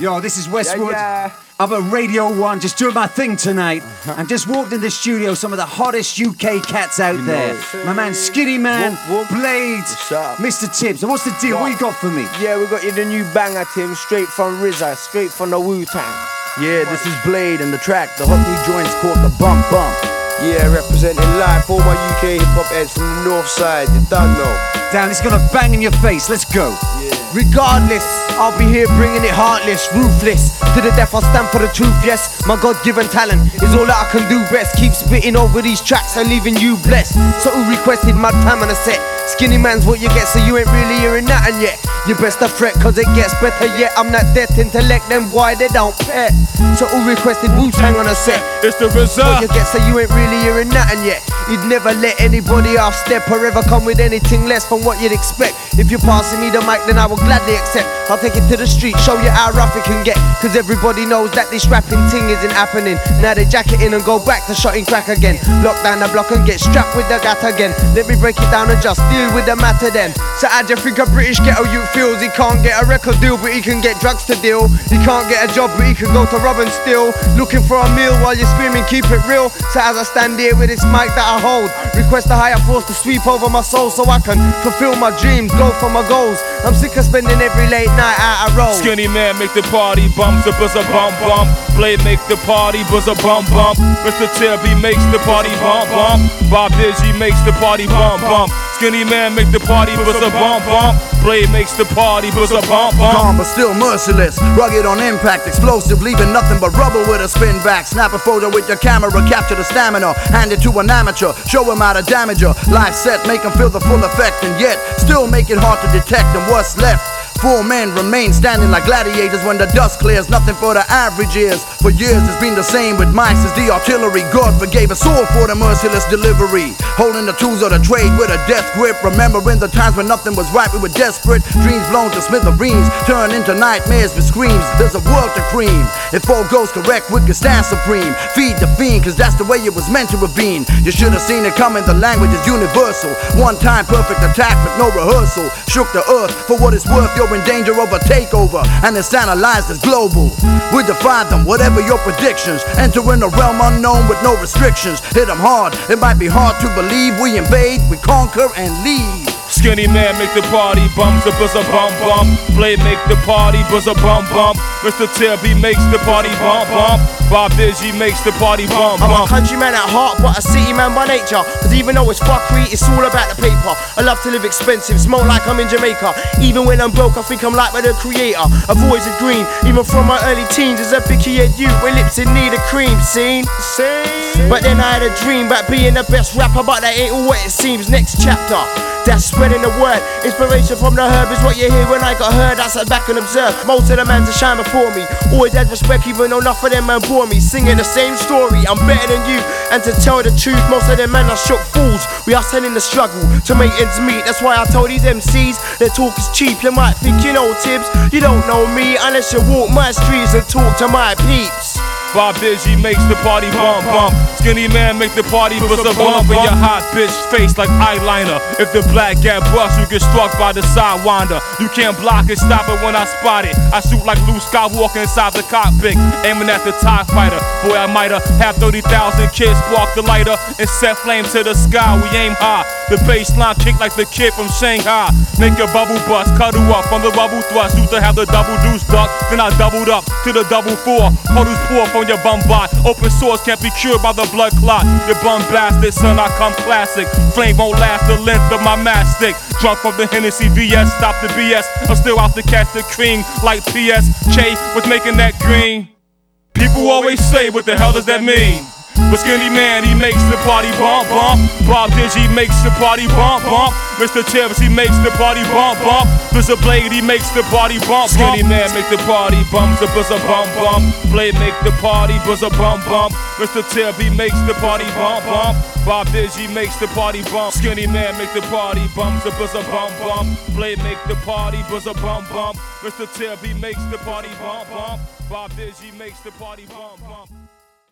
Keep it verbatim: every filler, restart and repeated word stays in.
Yo, this is Westwood. Yeah, yeah. I'm at Radio one, just doing my thing tonight. And just walked in the studio, some of the hottest U K cats out You there. know. My man Skinny Man, Whoop, whoop. Blade, What's up? Mister Tibbs. And what's the deal? What you got for me? Yeah, we got you the new banger, Tim, straight from R Z A, straight from the Wu-Tang. Yeah, this is Blade and the track, the hot new joint's called The Bump Bump. Yeah, representing live for all my U K hip-hop heads from the north side, you don't know. Damn, it's gonna bang in your face. Let's go. Yeah. Regardless, I'll be here bringing it heartless, ruthless. To the death I stand for the truth, yes. My God-given talent is all that I can do best. Keep spitting over these tracks and leaving you blessed. So who requested Mad Fam on a set? Skinny Man's what you get, so you ain't really hearing nothing yet. You best to fret, cause it gets better yet. I'm not death intellect, then why they don't pet. So who requested Wu-Tang on a set? It's the R Z A. What you get, so you ain't really hearing nothing yet. He'd never let anybody off step or ever come with anything less from what you'd expect. If you're passing me the mic, then I will gladly accept. I'll take it to the street, show you how rough it can get. Cause everybody knows that this rapping thing isn't happening. Now they jack it in and go back to shotting crack again. Lock down the block and get strapped with the gat again. Let me break it down and just deal with the matter then. So how do you think a British ghetto youth feels? He can't get a record deal, but he can get drugs to deal. He can't get a job, but he can go to rob and steal. Looking for a meal while you're screaming, keep it real. So as I stand here with this mic that I hold, request a higher force to sweep over my soul so I can fulfill my dreams, go for my goals. I'm sick of spending every late night out a road. Skinny Man make the party bump, the buzz a bump bump. Blade make the party buzz a bump bump. Mister Tibby makes the party bump bump. Bob Digi makes the party bump bump. Skinny Man make the party buzz a bump bump. Blade makes the party buzz a bump bump. Calm but still merciless, rugged on impact, explosive, leaving nothing but rubble with a spin back. Snap a photo with your camera, capture the stamina, hand it to an amateur, show him how to damage her. Live set, make him feel the full effect, and yet still make it hard to detect. And what's left? Four men remain standing like gladiators when the dust clears. Nothing for the average ears. For years it's been the same with mics as the artillery. God forgave us all for the merciless delivery. Holding the tools of the trade with a death grip. Remembering the times when nothing was right, we were desperate. Dreams blown to smithereens, turn into nightmares with screams. There's a world to cream. If all goes correct, we could stand supreme. Feed the fiend, cause that's the way it was meant to have been. You should have seen it coming, the language is universal. One time perfect attack with no rehearsal. Shook the earth for what it's worth. You're in danger of a takeover, and it's analyzed as global. We defy them, whatever your predictions. Entering a realm unknown with no restrictions. Hit them hard, it might be hard to believe. We invade, we conquer and leave. Skinny Man make the party bump, the buzz a bump bump. Blade make the party buzz a bump bump. Mister Tibby makes the party bump bump. Bob Digi makes the party bump I'm bump. a countryman at heart, but a city man by nature. Cause even though it's fuckery, it's all about the paper. I love to live expensive, smoke like I'm in Jamaica. Even when I'm broke, I think I'm like by the creator. Avoids the green, even from my early teens. As a picky head youth with lips in need of cream, seen? Seen? But then I had a dream about being the best rapper, but that ain't all what it seems. Next chapter, that's spreading the word. Inspiration from the herb is what you hear when I got heard. I sat back and observed. Most of the mans are shine before me. Always had respect even though enough of them man bore me. Singing the same story, I'm better than you. And to tell the truth, most of them men are shook fools. We are sending the struggle to make ends meet. That's why I told these M Cs their talk is cheap. You might think you know Tibbs, you don't know me unless you walk my streets and talk to my peeps. Bob Digi makes the party bump bump. Skinny Man make the party buzz a bump in your hot bitch face like eyeliner. If the black get bust, you get struck by the sidewinder. You can't block it, stop it when I spot it. I shoot like Luke Skywalker inside the cockpit, aiming at the TIE fighter. Boy, I might have have thirty thousand kids spark the lighter and set flame to the sky. We aim high. The baseline kick like the kid from Shanghai. Make your bubble bust, cuddle up from the rubble thrust. Used to have the double deuce duck, then I doubled up to the double four. Puddles pour from your bum bot. Open sores can't be cured by the blood clot. Your bum blasted, son, I come classic. Flame won't last the length of my mastic. Drunk from the Hennessy V S, stop the B S. I'm still out to catch the cream like P S. Che was making that green. People always say, what the hell does that mean? But Skinny Man, he makes the party bump bump. Bob Digi makes the party bump bump. Mister Tibbs, he makes the party bump bump. Mister Blade, he makes the party bump bump. Skinny Man make the party bump, the buzz a bump bump. Blade make the party buzz a bump bump. Mister Tibbs, he makes the party bump bump. Bob Digi makes the party bump. Skinny Man make the party bump, the buzz a bump bump. Blade make the party buzz a bump bump. Mister Tibbs, he makes the party bump bump. Bob Digi makes the party bump bump.